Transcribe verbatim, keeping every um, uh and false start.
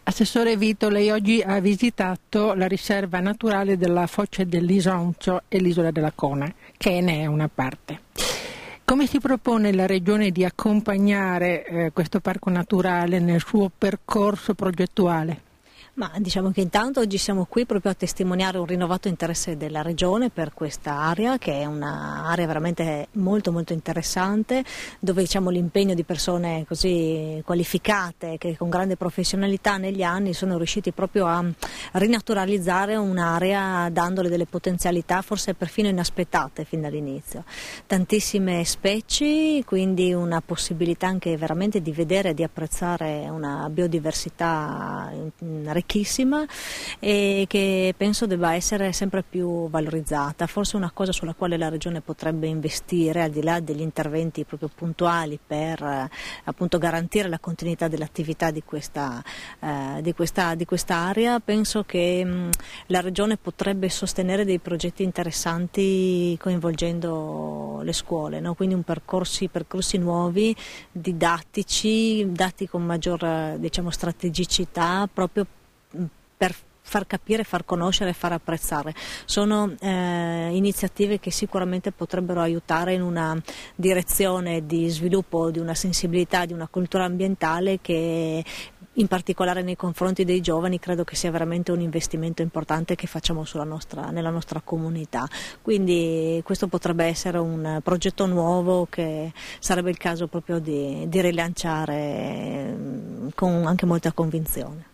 Assessore Vito, lei oggi ha visitato la riserva naturale della Foce dell'Isonzo e l'isola della Cona, che ne è una parte. Come si propone la Regione di accompagnare eh, questo parco naturale nel suo percorso progettuale? Ma diciamo che intanto oggi siamo qui proprio a testimoniare un rinnovato interesse della Regione per questa area, che è un'area veramente molto molto interessante, dove diciamo l'impegno di persone così qualificate che con grande professionalità negli anni sono riusciti proprio a rinaturalizzare un'area dandole delle potenzialità forse perfino inaspettate fin dall'inizio. Tantissime specie, quindi una possibilità anche veramente di vedere e di apprezzare una biodiversità ricchissima e che penso debba essere sempre più valorizzata. Forse una cosa sulla quale la Regione potrebbe investire, al di là degli interventi proprio puntuali per eh, appunto garantire la continuità dell'attività di questa, eh, di questa, di questa area, penso che mh, la Regione potrebbe sostenere dei progetti interessanti coinvolgendo le scuole, no? Quindi un percorsi, percorsi nuovi, didattici, dati con maggior diciamo, strategicità, proprio per far capire, far conoscere e far apprezzare. Sono eh, iniziative che sicuramente potrebbero aiutare in una direzione di sviluppo di una sensibilità, di una cultura ambientale che in particolare nei confronti dei giovani credo che sia veramente un investimento importante che facciamo sulla nostra, nella nostra comunità. Quindi questo potrebbe essere un progetto nuovo che sarebbe il caso proprio di, di rilanciare con anche molta convinzione.